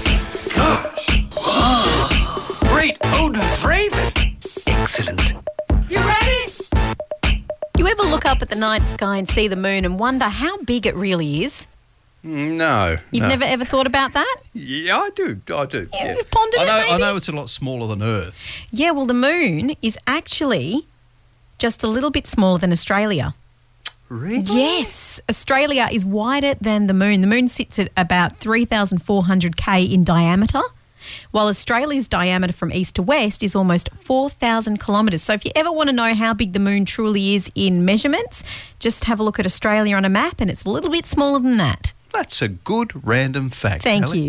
Great Odin's Raven. Excellent. You ready? You ever look up at the night sky and see the moon and wonder how big it really is? No. You've never ever thought about that? Yeah, I do. Yeah, you've pondered it, maybe? I know it's a lot smaller than Earth. Yeah, well, the moon is actually just a little bit smaller than Australia. Really? Yes, Australia is wider than the moon. The moon sits at about 3,400 K in diameter, while Australia's diameter from east to west is almost 4,000 kilometres. So if you ever want to know how big the moon truly is in measurements, just have a look at Australia on a map and it's a little bit smaller than that. That's a good random fact. Thank Ellie. you.